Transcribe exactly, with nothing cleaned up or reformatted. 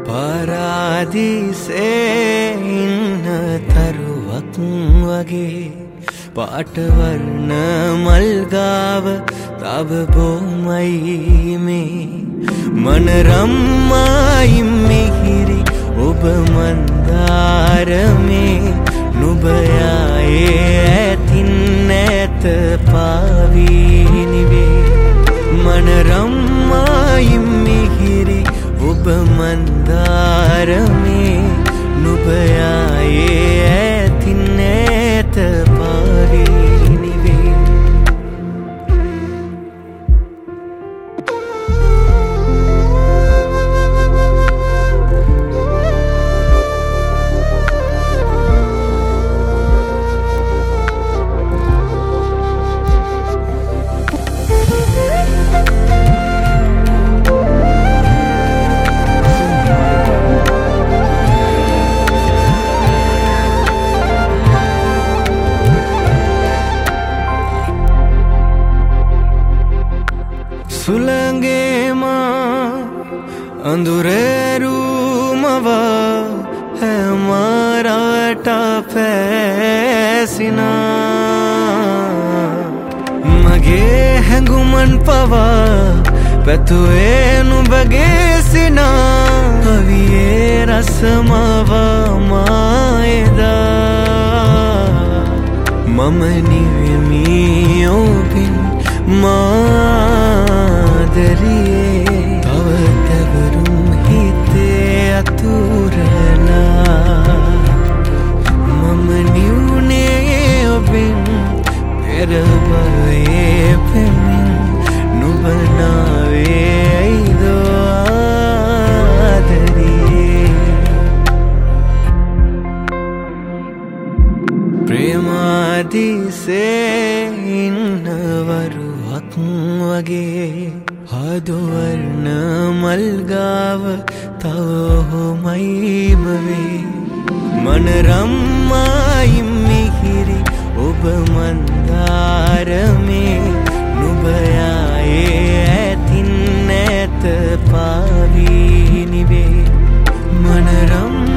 පාරාදීසේ ඉන්න තරුවක් වගේ පාටවර්ණ මල්ගාව තව බොමයි මේ මනරම්මයි මිහිරි ඔබ මන්දාරමේ නුබයායේ ඇතින් නැත පාවී නිවේ මනරම්මයි මිහිරි ඔබ මන්දාරමේ නුබයායේ ඇතින් නැත පාවී නිවේ සුළඟේමා අඳුරේරුමවා හැමරට පැසිනා මගේ හැඟුමන් පවා පැතුවේ නුඹගේ සිනා කවියේ රසමවා මායදා මම නිවෙමි ඔබෙන් මාදරියේ තවතවරුම් හිතේ අතුරලා මම නිවුනේ ඔබෙන් පෙරබයේ පෙමින් නුබනාවේ ඇයිදෝ ආදරියේ ප්‍රේමාදිසේ ඉන්නවරු වගේ හදවර්ණ මල්ගාව තවහොමයිම වේ මනරම්මයි මිහිරි ඔබ මන්දාරමේ නුබයායේ ඇතින් නැත පාවී නිවේ මනරම්